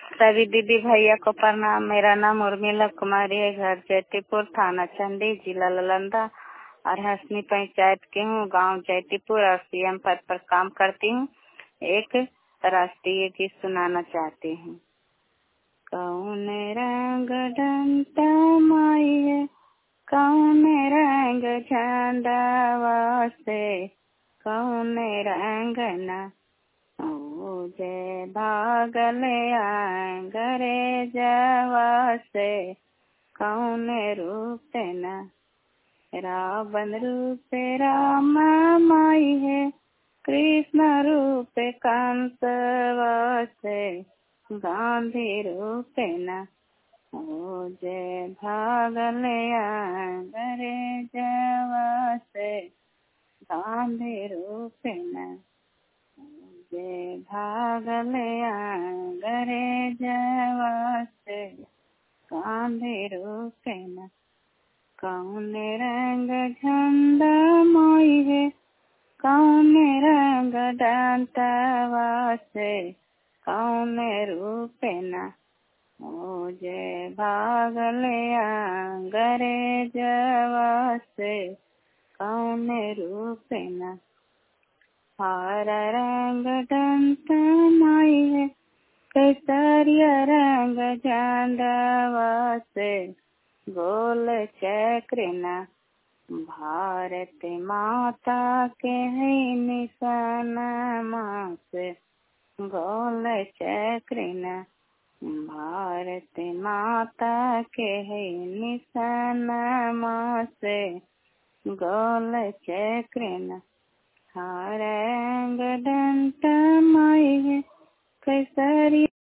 सभी दीदी भैया को प्रणाम। मेरा नाम उर्मिला कुमारी है, घर जैतीपुर, थाना चंदी, जिला नालंदा और हसनी पंचायत की हूँ, गांव जैतीपुर और सीएम पद पर काम करती हूँ। एक राष्ट्रीय गीत सुनाना चाहती हूँ। कौन रंग डंटा माई है, कौन रंग झंडा से, कौन रंग ना जय भागल अंग्रेजवा से, कौन रूप न रावण रूप राम माई है, कृष्ण रूप कंसवा से, गांधी रूप न जय भागल अंग्रेजवा से, गांधी रूप न जय भागल अंग्रेजवा से, गांधी रूप न कौन रंग झंडा माई है, कौन रंग डंटवा से, कौन रूप न जय भागल अंग्रेजवा से, कौन रूप न हरा रंग डंटा माई है, केसरिया रंग झंडवा से, गोल चक्र न भारत माता के है निशान से, गोल चक्र न भारत माता के है निशान से, गोल चक्र न हरा रंग डंटा माई है, केसरिया